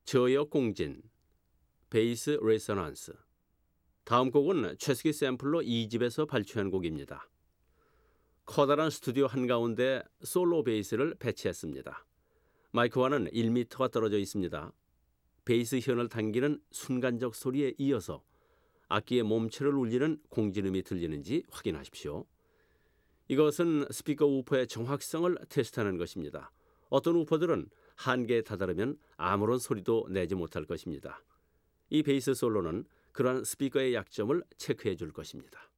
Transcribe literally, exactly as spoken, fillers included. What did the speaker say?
저역 공진, 베이스 레서넌스. 다음 곡은 최스키 샘플로 이 집에서 발췌한 곡입니다. 커다란 스튜디오 한가운데 솔로 베이스를 배치했습니다. 마이크와는 일 미터가 떨어져 있습니다. 베이스 현을 당기는 순간적 소리에 이어서 악기의 몸체를 울리는 공진음이 들리는지 확인하십시오. 이것은 스피커 우퍼의 정확성을 테스트하는 것입니다. 어떤 우퍼들은 한계에 다다르면 아무런 소리도 내지 못할 것입니다. 이 베이스 솔로는 그러한 스피커의 약점을 체크해 줄 것입니다.